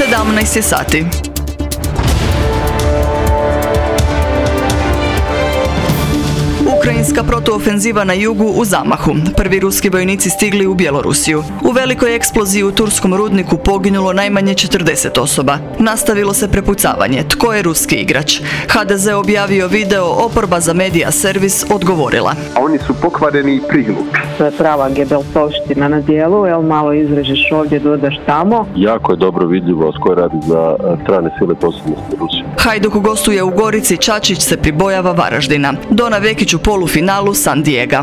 17 je sati. Ukrajinska protuofenziva na jugu u zamahu. Prvi ruski vojnici stigli u Bjelorusiju. U velikoj eksploziji u turskom rudniku poginulo najmanje 40 osoba. Nastavilo se prepucavanje. Tko je ruski igrač? HDZ objavio video, oporba za medija servis odgovorila. Oni su pokvareni i prignuti. To je prava gebelsovština na dijelu, malo izrežeš ovdje, dodaš tamo. Jako je dobro vidljivo s koje radi za strane sile posebnosti Rusije. Hajduk gostuje u Gorici, Čačić se pribojava Varaždina. Dona Vekić u polufinalu San Diega.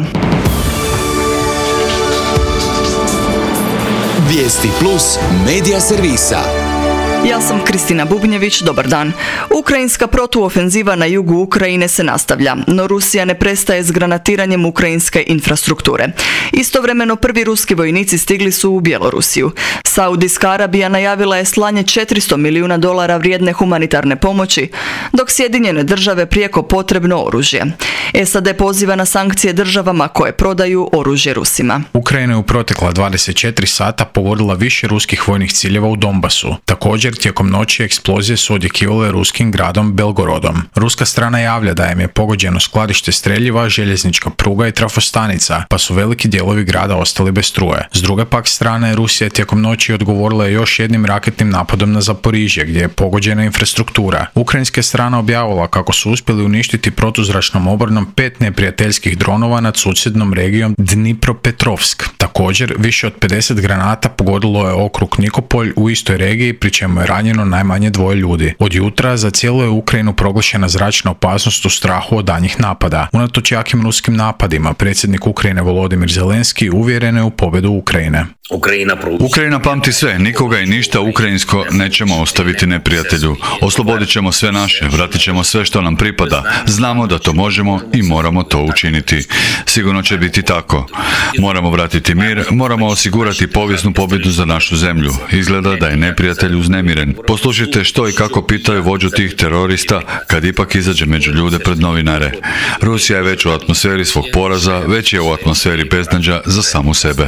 Vijesti plus medija servisa. Ja sam Kristina Bubnjević, dobar dan. Ukrajinska protuofenziva na jugu Ukrajine se nastavlja, no Rusija ne prestaje s granatiranjem ukrajinske infrastrukture. Istovremeno prvi ruski vojnici stigli su u Bjelorusiju. Saudijska Arabija najavila je slanje $400 milijuna vrijedne humanitarne pomoći, dok Sjedinjene države prijeko potrebno oružje. SAD poziva na sankcije državama koje prodaju oružje Rusima. Ukrajina je u protekla 24 sata pogodila više ruskih vojnih ciljeva u Donbasu. Također, tijekom noći eksplozije su odjekivale ruskim gradom Belgorodom. Ruska strana javlja da im je pogođeno skladište streljiva, željeznička pruga i trafostanica, pa su veliki dijelovi grada ostali bez struje. S druge pak strane, Rusija tijekom noći odgovorila je još jednim raketnim napadom na Zaporižje, gdje je pogođena infrastruktura. Ukrajinska strana objavila kako su uspjeli uništiti protuzračnom obranom 5 neprijateljskih dronova nad susjednom regijom Dnipropetrovsk. Također, više od 50 granata pogodilo je okrug Nikopolj u istoj regiji, pri čemu je ranjeno najmanje 2 ljudi. Od jutra za cijelu je Ukrajinu proglašena zračna opasnost u strahu od daljnjih napada. Unatoč jakim ruskim napadima, predsjednik Ukrajine Volodimir Zelenski uvjeren je u pobjedu Ukrajine. Ukrajina pamti sve, nikoga i ništa ukrajinsko nećemo ostaviti neprijatelju. Oslobodit ćemo sve naše, vratit ćemo sve što nam pripada. Znamo da to možemo i moramo to učiniti. Sigurno će biti tako. Moramo vratiti mir, moramo osigurati povijesnu pobjedu za našu zemlju. Izgleda da je neprijatelj uznemiren. Poslušajte što i kako pitaju vođu tih terorista kad ipak izađe među ljude pred novinare. Rusija je već u atmosferi svog poraza, već je u atmosferi beznađa za samu sebe.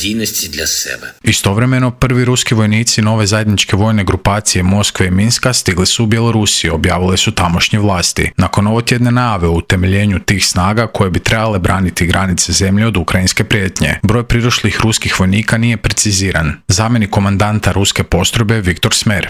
Istovremeno, prvi ruski vojnici nove zajedničke vojne grupacije Moskve i Minska stigli su u Bjelorusiju, objavile su tamošnje vlasti. Nakon ovotjedne najave o utemeljenju tih snaga koje bi trebale braniti granice zemlje od ukrajinske prijetnje, broj pridošlih ruskih vojnika nije preciziran. Zamjenik komandanta ruske postrojbe Viktor Smer.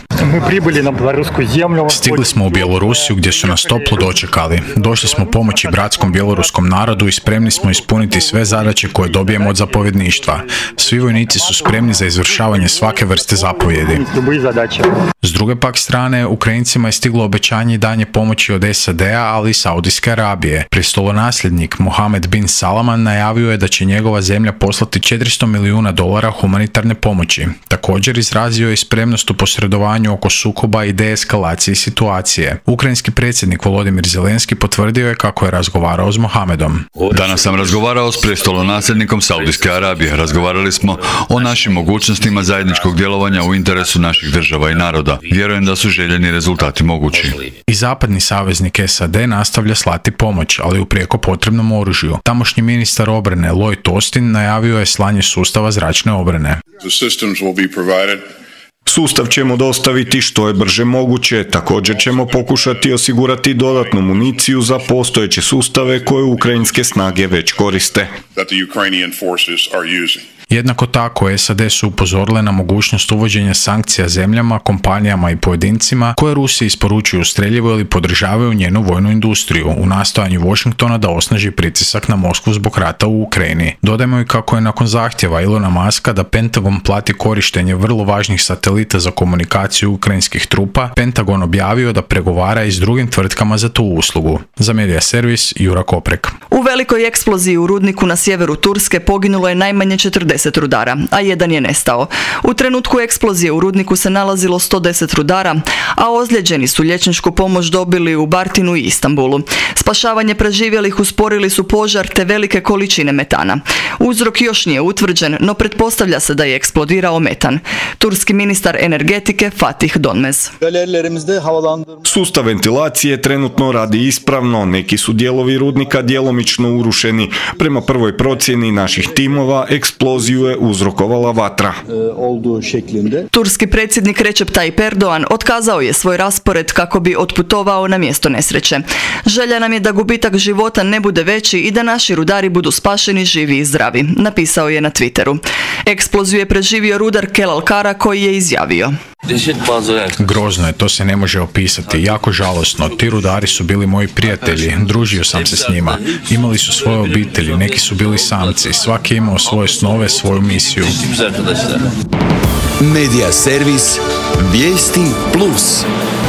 Stigli smo u Bjelorusiju gdje su nas toplo dočekali. Došli smo pomoći bratskom bjeloruskom narodu i spremni smo ispuniti sve zadaće koje dobijemo od zapovjedništva. Svi vojnici su spremni za izvršavanje svake vrste zapovjedi. S druge pak strane, Ukrajincima je stiglo obećanje danje pomoći od SAD-a, ali i Saudijske Arabije. Prestolonasljednik Mohamed bin Salman najavio je da će njegova zemlja poslati $400 milijuna humanitarne pomoći. Također izrazio je spremnost u posredovanju oko sukoba i deeskalaciji situacije. Ukrajinski predsjednik Volodimir Zelenski potvrdio je kako je razgovarao s Mohamedom. Danas sam razgovarao s prestolonasljednikom Saudijske Arabije. Razgovarali smo o našim mogućnostima zajedničkog djelovanja u interesu naših država i naroda. Vjerujem da su željeni rezultati mogući. I zapadni saveznik SAD nastavlja slati pomoć, ali u prijeko potrebnom oružju. Tamošnji ministar obrane Lloyd Austin najavio je slanje sustava zračne obrane. Sustav ćemo dostaviti što je brže moguće, također ćemo pokušati osigurati dodatnu municiju za postojeće sustave koje ukrajinske snage već koriste. Jednako tako, SAD su upozorile na mogućnost uvođenja sankcija zemljama, kompanijama i pojedincima koje Rusiji isporučuju streljivo ili podržavaju njenu vojnu industriju u nastojanju Washingtona da osnaži pritisak na Moskvu zbog rata u Ukrajini. Dodajmo i kako je nakon zahtjeva Ilona Muska da Pentagon plati korištenje vrlo važnih satelita za komunikaciju ukrajinskih trupa, Pentagon objavio da pregovara i s drugim tvrtkama za tu uslugu. Za medija servis Jura Koprek. U velikoj eksploziji u rudniku na sjeveru Turske poginulo je najmanje 40 rudara, a jedan je nestao. U trenutku eksplozije u rudniku se nalazilo 110 rudara, a ozlijeđeni su liječničku pomoć dobili u Bartinu i Istanbulu. Spašavanje preživjelih usporili su požar te velike količine metana. Uzrok još nije utvrđen, no pretpostavlja se da je eksplodirao metan. Turski ministar energetike Fatih Donmez. Sustav ventilacije trenutno radi ispravno, neki su dijelovi rudnika djelomično urušeni. Prema prvoj procjeni naših timova, eksplozija eksploziju je uzrokovala vatra. Turski predsjednik Recep Tayyip Erdogan otkazao je svoj raspored kako bi otputovao na mjesto nesreće. Želja nam je da gubitak života ne bude veći i da naši rudari budu spašeni, živi i zdravi, napisao je na Twitteru. Eksploziju je preživio rudar Kelal Kara koji je izjavio: Grozno je, to se ne može opisati, jako žalosno. Ti rudari su bili moji prijatelji, družio sam se s njima. Imali su svoje obitelji, neki su bili samci, svaki je imao svoje snove, svoju misiju. Medija servis Vijesti Plus.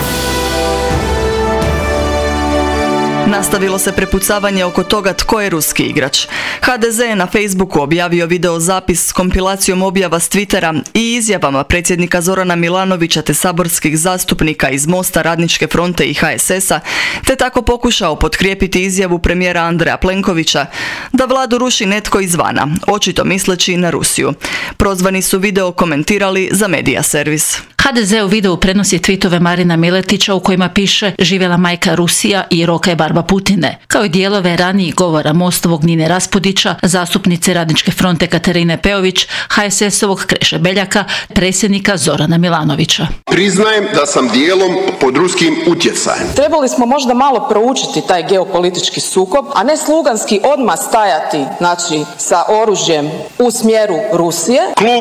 Nastavilo se prepucavanje oko toga tko je ruski igrač. HDZ je na Facebooku objavio video zapis s kompilacijom objava s Twittera i izjavama predsjednika Zorana Milanovića te saborskih zastupnika iz Mosta, Radničke fronte i HSS-a, te tako pokušao potkrijepiti izjavu premijera Andreja Plenkovića da vladu ruši netko izvana, očito misleći na Rusiju. Prozvani su video komentirali za Medija servis. HDZ u videu prenosi tweetove Marina Miletića u kojima piše živjela majka Rusija i roka je barba Putine, kao i dijelove ranijih govora Mostovog Nine Raspudića, zastupnice Radničke fronte Katarine Peović, HSS-ovog Kreše Beljaka, predsjednika Zorana Milanovića. Priznajem da sam dijelom pod ruskim utjecajem. Trebali smo možda malo proučiti taj geopolitički sukob, a ne sluganski odmah stajati, sa oružjem u smjeru Rusije. Klub,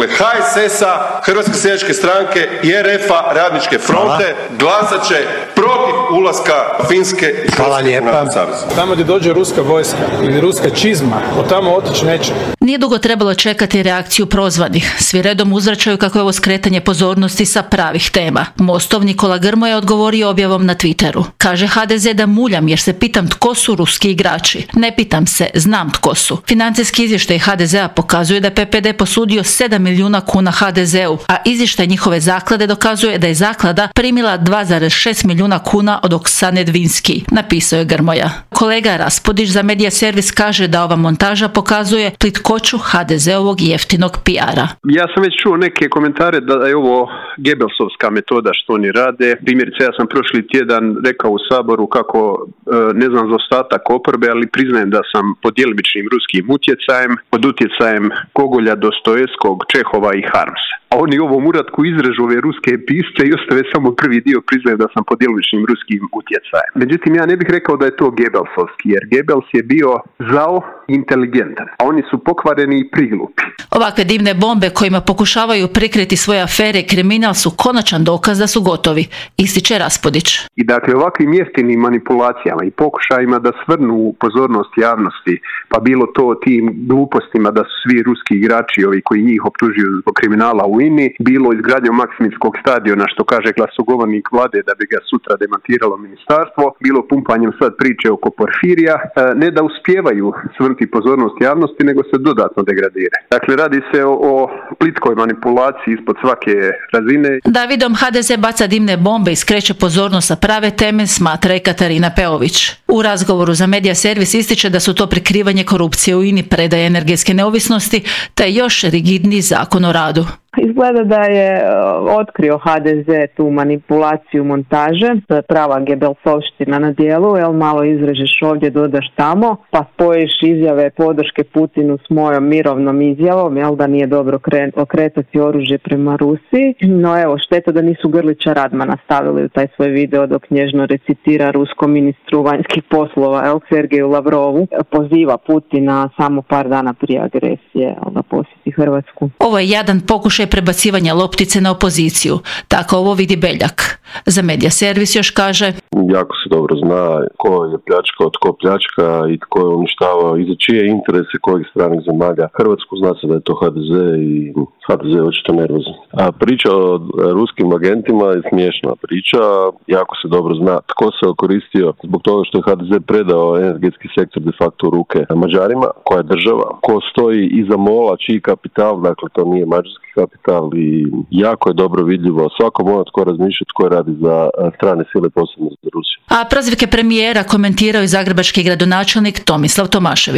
HSS-a, Hrvatske seljačke stranke i RF-a, Radničke fronte glasat će protiv ulaska Finske i Hrvatskog NATO saveza. Tamo gdje dođe ruska vojska ili ruska čizma, od tamo otići neće. Nije dugo trebalo čekati reakciju prozvanih. Svi redom uzvraćaju kako je ovo skretanje pozornosti sa pravih tema. Mostov Nikola Grmoja je odgovorio objavom na Twitteru. Kaže HDZ da muljam jer se pitam tko su ruski igrači. Ne pitam se, znam tko su. Financijski izvještaj HDZ-a pokazuje da je PPD posudio 7 milijuna kuna HDZ-u, a izvještaj njihove zaklade dokazuje da je zaklada primila 2,6 milijuna kuna od Oksane Dvinski, napisao je Grmoja. Kolega Raspudić za Medija servis kaže da ova montaža pokazuje plitkoću HDZ-ovog jeftinog PR-a. Ja sam već čuo neke komentare da je ovo Gebelsovska metoda što oni rade. Primjerice, ja sam prošli tjedan rekao u Saboru kako, ne znam za ostatak oporbe, ali priznajem da sam pod djelomičnim ruskim utjecajem, pod utjecajem Gogolja, Dostojevskog, Čehova i Harmsa. A oni u ovom uratku izrežu ove ruske pisce i ostave samo prvi dio, priznajem da sam pod djelomičnim ruskim utjecajem. Međutim, ja ne bih rekao da je to Gebelsovski, jer Gebels je bio zao i inteligentan, a oni su pokvareni i priglupi. Ovakve divne bombe kojima pokušavaju prikriti svoje afere i kriminal su konačan dokaz da su gotovi, ističe Raspudić. I ovakvim jeftinim manipulacijama i pokušajima da svrnu pozornost javnosti, pa bilo to tim glupostima da su svi ruski igrači ovi koji njih optužuju zbog kriminala u INI, bilo izgradnjom Maksimitskog stadiona što kaže glasogovornik vlade da bi ga sutra demantiralo ministarstvo, bilo pumpanjem sad priče oko Porfirija, ne da uspijevaju svrnuti pozornost javnosti, nego se dodatno degradire. Radi se o plitkoj manipulaciji ispod svake razine. Davidom HDZ baca dimne bombe i skreće pozornost sa prave teme, smatra i Katarina Peović. U razgovoru za Medija servis ističe da su to prikrivanje korupcije u INI, predaje energetske neovisnosti, te još rigidniji zakon o radu. Izgleda da je otkrio HDZ tu manipulaciju montaže, to je prava Gebelsovština na dijelu, malo izrežeš ovdje, dodaš tamo, pa spojiš izjave podrške Putinu s mojom mirovnom izjavom, da nije dobro okretati oružje prema Rusiji. No šteta da nisu Grlića Radmana stavili u taj svoj video dok nježno recitira ruskom ministru vanjskih poslova, Sergeju Lavrovu, poziva Putina samo par dana prije agresije da posjeti Hrvatsku. Ovo je jadan pokušaj prebacivanja loptice na opoziciju. Tako ovo vidi Beljak. Za Medija servis još kaže: jako se dobro zna ko je pljačkao, tko pljačka i tko je uništavao i za čije interese kojih stranih zemalja. Hrvatsku zna se da je to HDZ i HDZ je očito nervozan. A priča o ruskim agentima je smiješna priča. Jako se dobro zna tko se okoristio zbog toga što je HDZ predao energetski sektor de facto u ruke Mađarima, koja je država, ko stoji iza MOL-a, čiji kapital, dakle to nije mađarski kapital i jako je dobro vidljivo. Svako mora tko razmišljati tko radi za strane sile, posebno za Rusiju. A prozivke premijera komentirao i zagrebački gradonačelnik Tomislav Tomašević.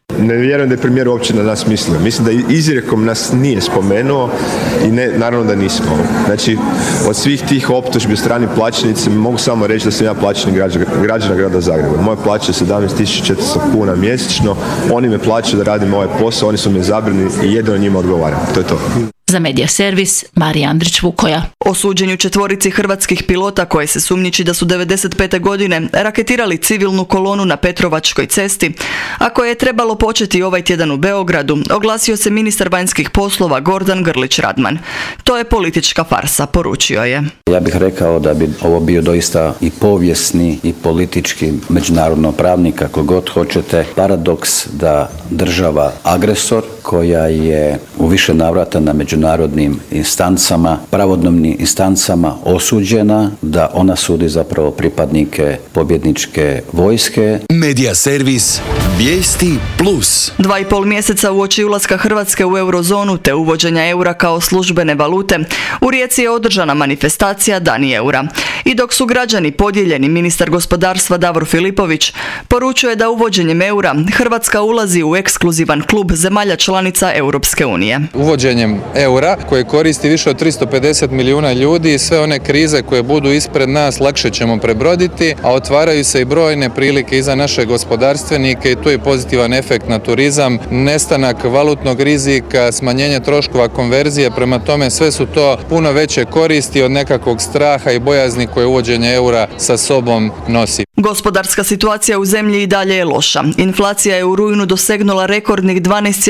Ne vjerujem da je premijer uopće na nas mislio. Mislim da izrijekom nas nije spomenuo i naravno da nismo. Znači, od svih tih optužbi strani plaćenici mogu samo reći da sam ja plaćenik građana grada Zagreba. Moja plaća je 17.400 kuna mjesečno. Oni me plaćaju da radim ovaj posao, oni su mi izabrani i jedino njima odgovaram. To je to. Za Medija servis, Marija Andrić-Vukoja. O suđenju 4 hrvatskih pilota koje se sumnjiči da su 95. godine raketirali civilnu kolonu na Petrovačkoj cesti, a koje je trebalo početi ovaj tjedan u Beogradu, oglasio se ministar vanjskih poslova Gordan Grlić Radman. To je politička farsa, poručio je. Ja bih rekao da bi ovo bio doista i povijesni i politički međunarodno pravni, kako god hoćete, paradoks da država agresor koja je u više navrata na međunarodnim instancama, pravodobnim instancama osuđena, da ona sudi zapravo pripadnike pobjedničke vojske. Medija servis Vijesti Plus. 2,5 mjeseca uoči ulaska Hrvatske u eurozonu te uvođenja eura kao službene valute, u Rijeci je održana manifestacija Dani eura. I dok su građani podijeljeni, ministar gospodarstva Davor Filipović poručuje da uvođenjem eura Hrvatska ulazi u ekskluzivan klub zemalja članica Europske unije. Uvođenjem eura koje koristi više od 350 milijuna ljudi i sve one krize koje budu ispred nas lakše ćemo prebroditi, a otvaraju se i brojne prilike i za naše gospodarstvenike i tu je pozitivan efekt na turizam, nestanak valutnog rizika, smanjenje troškova konverzije, prema tome sve su to puno veće koristi od nekakvog straha i bojazni koje uvođenje eura sa sobom nosi. Gospodarska situacija u zemlji i dalje je loša. Inflacija je u rujnu dosegnula rekordnih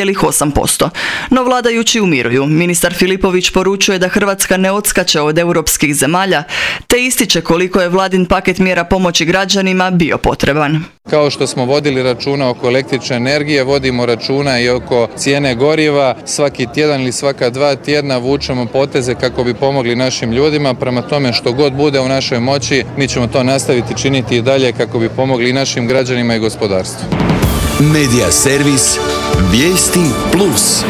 12,8%. No vladajući umiruju. Ministar Filipović poručuje da Hrvatska ne odskače od europskih zemalja, te ističe koliko je vladin paket mjera pomoći građanima bio potreban. Kao što smo vodili računa oko električne energije, vodimo računa i oko cijene goriva. Svaki tjedan ili svaka 2 tjedna vučemo poteze kako bi pomogli našim ljudima. Prema tome što god bude u našoj moći, mi ćemo to nastaviti činiti i dalje kako bi pomogli i našim građanima i gospodarstvu. Medija servis Vijesti Plus.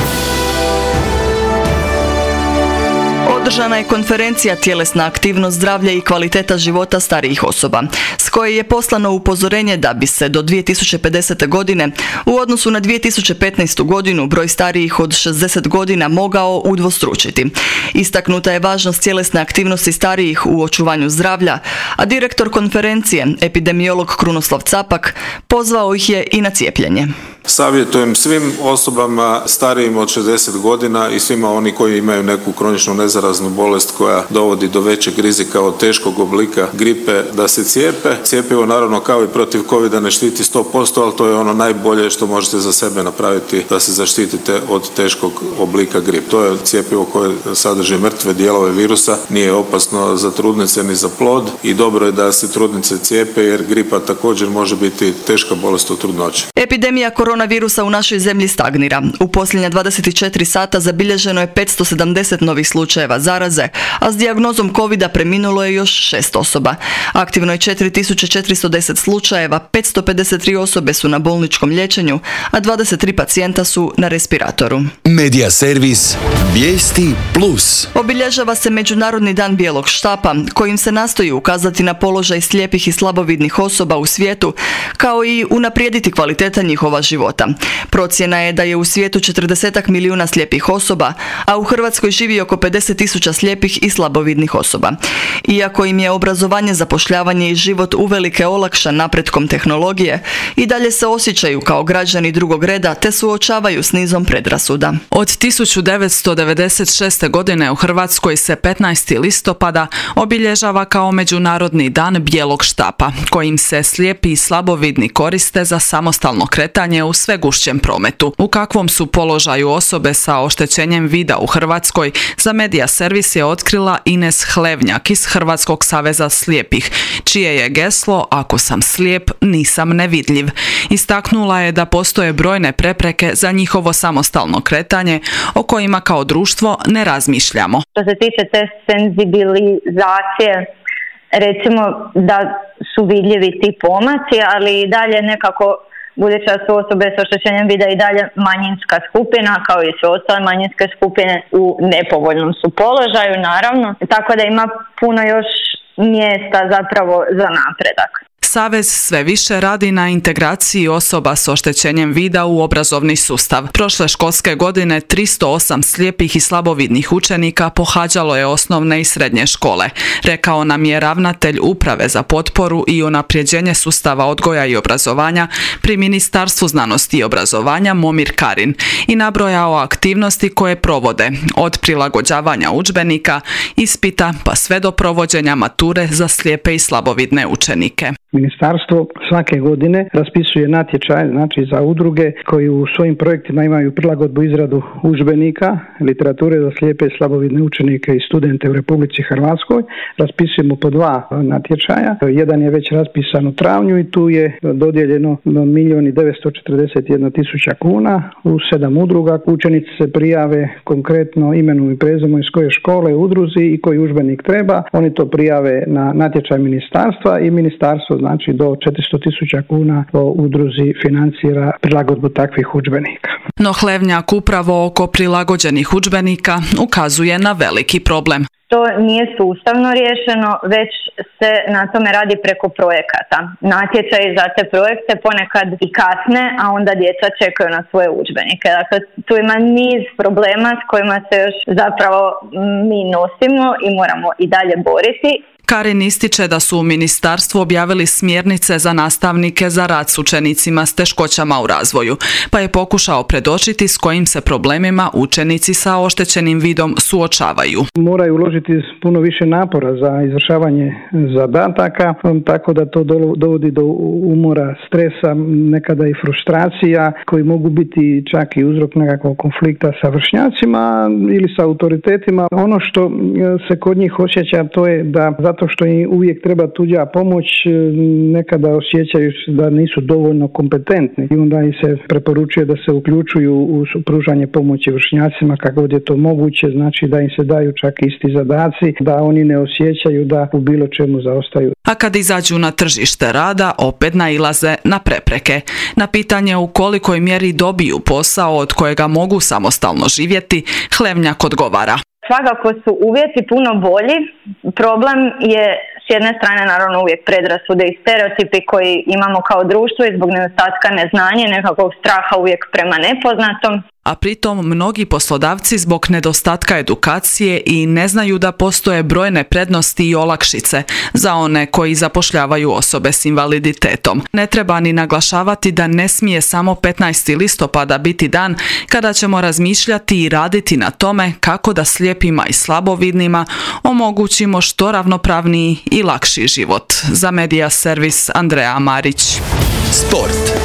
Održana je konferencija Tjelesna aktivnost, zdravlje i kvaliteta života starijih osoba, s koje je poslano upozorenje da bi se do 2050. godine u odnosu na 2015. godinu broj starijih od 60 godina mogao udvostručiti. Istaknuta je važnost tjelesne aktivnosti starijih u očuvanju zdravlja, a direktor konferencije, epidemiolog Krunoslav Capak, pozvao ih je i na cijepljenje. Savjetujem svim osobama starijim od 60 godina i svima oni koji imaju neku kroničnu nezaraznu bolest koja dovodi do većeg rizika od teškog oblika gripe da se cijepe. Cjepivo naravno kao i protiv covida ne štiti 100%, ali to je ono najbolje što možete za sebe napraviti da se zaštitite od teškog oblika gripe. To je cjepivo koje sadrži mrtve dijelove virusa, nije opasno za trudnice ni za plod i dobro je da se trudnice cijepe jer gripa također može biti teška bolest u trudnoći. Epidemija koronavirusa u našoj zemlji stagnira. U posljednja 24 sata zabilježeno je 570 novih slučajeva zaraze, a s dijagnozom covida preminulo je još 6 osoba. Aktivno je 4410 slučajeva, 553 osobe su na bolničkom liječenju, a 23 pacijenta su na respiratoru. Medija servis Vijesti Plus. Obilježava se Međunarodni dan bijelog štapa, kojim se nastoji ukazati na položaj slijepih i slabovidnih osoba u svijetu, kao i unaprijediti kvaliteta njihova života. Procjena je da je u svijetu 40 milijuna slijepih osoba, a u Hrvatskoj živi oko 50.000 slijepih i slabovidnih osoba. Iako im je obrazovanje, zapošljavanje i život uvelike olakšan napretkom tehnologije, i dalje se osjećaju kao građani drugog reda te suočavaju s nizom predrasuda. Od 1996. godine u Hrvatskoj se 15. listopada obilježava kao Međunarodni dan bijelog štapa, kojim se slijepi i slabovidni koriste za samostalno kretanje u sve gušćem prometu. U kakvom su položaju osobe sa oštećenjem vida u Hrvatskoj, za Medija servis je otkrila Ines Hlevnjak iz Hrvatskog saveza slijepih, čije je geslo "Ako sam slijep, nisam nevidljiv". Istaknula je da postoje brojne prepreke za njihovo samostalno kretanje o kojima kao društvo ne razmišljamo. Što se tiče te senzibilizacije, recimo da su vidljivi ti pomaci, ali i dalje nekako, budući da su osobe s oštećenjem vida i dalje manjinska skupina, kao i sve ostale manjinske skupine, u nepovoljnom su položaju, naravno. Tako da ima puno još mjesta zapravo za napredak. Savez sve više radi na integraciji osoba s oštećenjem vida u obrazovni sustav. Prošle školske godine 308 slijepih i slabovidnih učenika pohađalo je osnovne i srednje škole, rekao nam je ravnatelj Uprave za potporu i unapređenje sustava odgoja i obrazovanja pri Ministarstvu znanosti i obrazovanja Momir Karin i nabrojao aktivnosti koje provode, od prilagođavanja udžbenika, ispita pa sve do provođenja mature za slijepe i slabovidne učenike. Ministarstvo svake godine raspisuje natječaj, znači za udruge koji u svojim projektima imaju prilagodbu izradu udžbenika, literature za slijepe i slabovidne učenike i studente u Republici Hrvatskoj. Raspisujemo po 2 natječaja. Jedan je već raspisan u travnju i tu je dodijeljeno 1.941.000 kuna u 7 udruga. Učenici se prijave konkretno imenom i prezimom iz koje škole, udruzi i koji udžbenik treba. Oni to prijave na natječaj ministarstva i ministarstvo znači do 400.000 kuna po udruzi financira prilagodbu takvih udžbenika. No Hlevnjak upravo oko prilagođenih udžbenika ukazuje na veliki problem. To nije sustavno riješeno, već se na tome radi preko projekata. Natječaji za te projekte ponekad i kasne, a onda djeca čekaju na svoje udžbenike. Dakle, tu ima niz problema s kojima se još zapravo mi nosimo i moramo i dalje boriti. Karin ističe da su u ministarstvu objavili smjernice za nastavnike za rad s učenicima s teškoćama u razvoju, pa je pokušao predočiti s kojim se problemima učenici sa oštećenim vidom suočavaju. Moraju uložiti puno više napora za izvršavanje zadataka, tako da to dovodi do umora, stresa, nekada i frustracija koji mogu biti čak i uzrok nekakvog konflikta sa vršnjacima ili sa autoritetima. Ono što se kod njih osjeća to je da zato što im uvijek treba tuđa pomoć, nekada osjećaju da nisu dovoljno kompetentni i onda im se preporučuje da se uključuju u pružanje pomoći vršnjacima kako god je to moguće, znači da im se daju čak isti zadaci, da oni ne osjećaju da u bilo čemu zaostaju. A kad izađu na tržište rada, opet nailaze na prepreke. Na pitanje u kolikoj mjeri dobiju posao od kojega mogu samostalno živjeti, Hlevnjak odgovara. Svakako su uvjeti puno bolji. Problem je s jedne strane naravno uvijek predrasude i stereotipi koji imamo kao društvo i zbog nedostatka neznanja i nekakvog straha uvijek prema nepoznatom. A pritom mnogi poslodavci zbog nedostatka edukacije i ne znaju da postoje brojne prednosti i olakšice za one koji zapošljavaju osobe s invaliditetom. Ne treba ni naglašavati da ne smije samo 15. listopada biti dan kada ćemo razmišljati i raditi na tome kako da slijepima i slabovidnima omogućimo što ravnopravniji i lakši život. Za Medija servis Andreja Marić. Sport.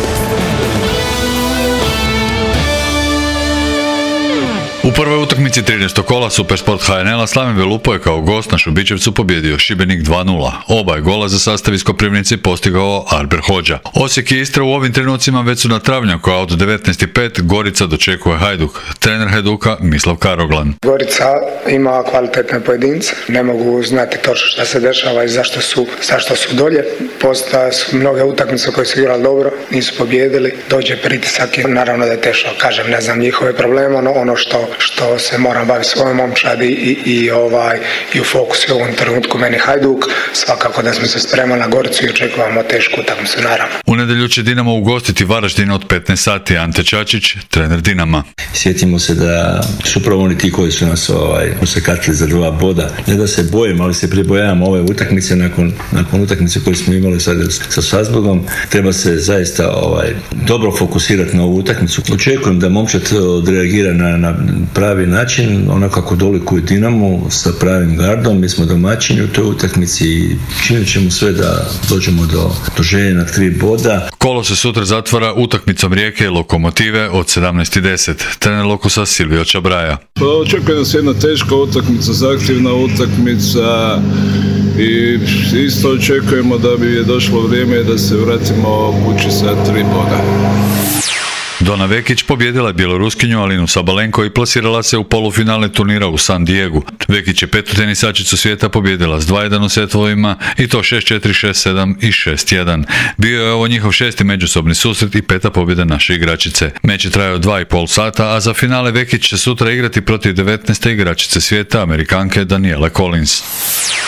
U prvoj utakmici 13. kola Supersport HNL-a Slaven Velupo je kao gost na Šubićevcu pobjedio Šibenik 2:0. Oba je gola za sastav iz Koprivnice postigao Arber Hodža. Osijek i Istra u ovim trenucima već su na travnjaku, a od 19:05 Gorica dočekuje Hajduk. Trener Hajduka Mislav Karoglan. Gorica ima kvalitetne pojedince, ne mogu znati točno šta se dešava i zašto su dolje. Postoje su mnoge utakmice koje su igrali dobro, nisu pobjedili, dođe pritisak i naravno da je teško. Kažem, ne znam njihove probleme, no ono što se moram baviti svojom momčadi i u fokusu u ovom trenutku meni Hajduk. Svakako da smo se spremali na Goricu i očekujemo tešku utakmicu naravno. U nedjelju će Dinamo ugostiti Varaždin od 15 sati. Ante Čačić, trener Dinama. Sjetimo se da su upravo oni ti koji su nas usekatili za 2 boda. Ne da se bojimo, ali se pribojavamo ove utakmice nakon utakmice koje smo imali sad sa Salzburgom. Treba se zaista dobro fokusirati na ovu utakmicu. Očekujem da momčad odreagira na pravi način, onako kako dolikuje Dinamo sa pravim gardom. Mi smo domaćini u toj utakmici i činit ćemo sve da dođemo do željenog 3 boda. Kolo se sutra zatvara utakmicom Rijeke i Lokomotive od 17:10. Trener Lokusa Silvio Čabraja. Očekujem da se jedna teška utakmica, zahtjevna utakmica i isto očekujemo da bi je došlo vrijeme da se vratimo kući sa 3 boda. Dona Vekić pobjedila je bjeloruskinju Alinu Sabalenko i plasirala se u polufinale turnira u San Diegu. Vekić je 5. tenisačicu svijeta pobjedila s 2:1 u setovima i to 6-4, 6-7 i 6-1. Bio je ovo njihov 6. međusobni susret i 5. pobjeda naše igračice. Meč je trajao 2,5 sata, a za finale Vekić će sutra igrati protiv 19. igračice svijeta, Amerikanke Daniele Collins.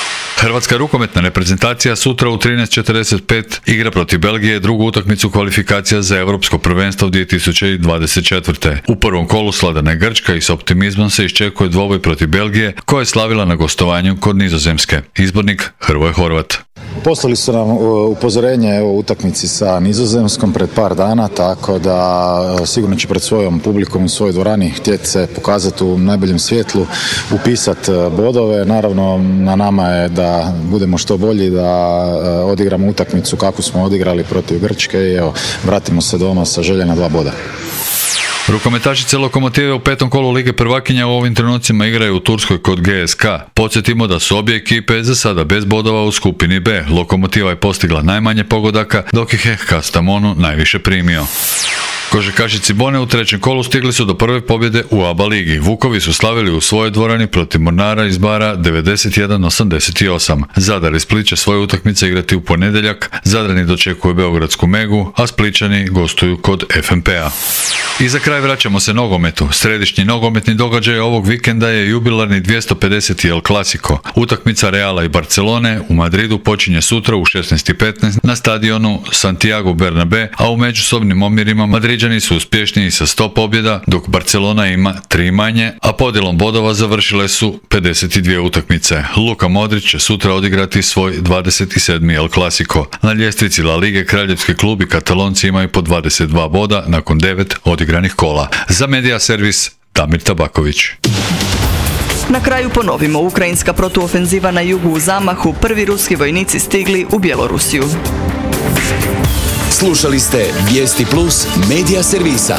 Hrvatska rukometna reprezentacija sutra u 13:45 igra protiv Belgije drugu utakmicu kvalifikacija za Europsko prvenstvo 2024. U prvom kolu sladana je Grčka i s optimizmom se iščekuje dvoboj protiv Belgije koja je slavila na gostovanju kod Nizozemske. Izbornik Hrvoje Horvat. Poslali su nam upozorenje o utakmici sa Nizozemskom pred par dana, tako da sigurno će pred svojom publikom u svojoj dvorani htjeti se pokazati u najboljem svjetlu, upisati bodove. Naravno, na nama je da budemo što bolji, da odigramo utakmicu kako smo odigrali protiv Grčke i evo, vratimo se doma sa željena 2 boda. Rukometašice Lokomotive u 5. kolu Lige prvakinja u ovim trenucima igraju u Turskoj kod GSK. Podsjetimo da su obje ekipe za sada bez bodova u skupini B. Lokomotiva je postigla najmanje pogodaka, dok je HK Stamonu najviše primio. Košarkaši Cibone u 3. kolu stigli su do prve pobjede u ABA ligi. Vukovi su slavili u svojoj dvorani protiv Mornara iz Bara 91-88. Zadar i Split će svoje utakmice igrati u ponedjeljak. Zadrani dočekuju beogradsku Megu, a Splićani gostuju kod FNP-a. I za kraj vraćamo se nogometu. Središnji nogometni događaj ovog vikenda je jubilarni 250. El Clasico. Utakmica Reala i Barcelone u Madridu počinje sutra u 16:15 na stadionu Santiago Bernabé, a u međusobnim omjerima Madriđani su uspješniji sa 100 pobjeda, dok Barcelona ima 3 manje, a podjelom bodova završile su 52 utakmice. Luka Modrić će sutra odigrati svoj 27. El Clasico. Na ljestvici La Lige kraljevski klub i Katalonci imaju po 22 boda nakon 9 odigranih kola. Za Medija servis Damir Tabaković. Na kraju ponovimo, ukrajinska protuofenziva na jugu u zamahu, prvi ruski vojnici stigli u Bjelorusiju. Slušali ste Vijesti Plus Medija servisa.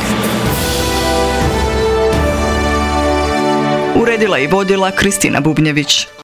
Uredila i vodila Kristina Bubnjević.